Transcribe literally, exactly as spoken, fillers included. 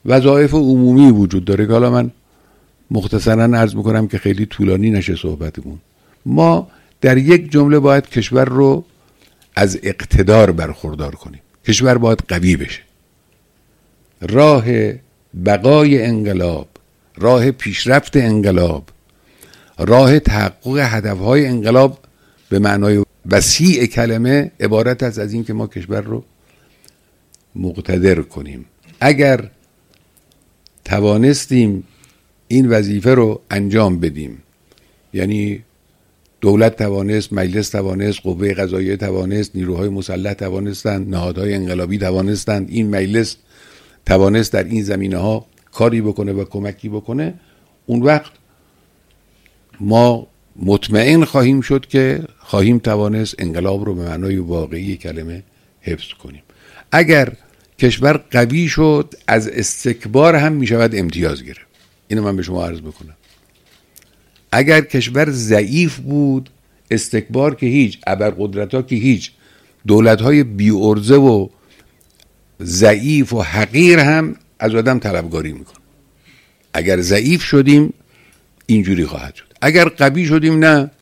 وظایف عمومی وجود داره که حالا من مختصراً عرض میکنم که خیلی طولانی نشه صحبتمون. ما در یک جمله باید کشور رو از اقتدار برخوردار کنیم. کشور باید قوی بشه. راه بقای انقلاب، راه پیشرفت انقلاب، راه تحقق هدفهای انقلاب به معنای وسیع کلمه عبارت است از این که ما کشور رو مقتدر کنیم. اگر توانستیم این وظیفه رو انجام بدیم، یعنی دولت توانست، مجلس توانست، قوه قضاییه توانست، نیروهای مسلح توانستند، نهادهای انقلابی توانستند، این مجلس توانست در این زمینه ها کاری بکنه و کمکی بکنه، اون وقت ما مطمئن خواهیم شد که خواهیم توانست انقلاب رو به معنای واقعی کلمه حفظ کنیم. اگر کشور قوی شد، از استکبار هم می شود امتیاز گرفت. اینو من به شما عرض بکنم. اگر کشور ضعیف بود، استکبار که هیچ، ابرقدرت‌ها که هیچ، دولت‌های بی ارزه و ضعیف و حقیر هم از آدم طلبکاری میکنه. اگر ضعیف شدیم اینجوری خواهد شد. اگر قوی شدیم نه،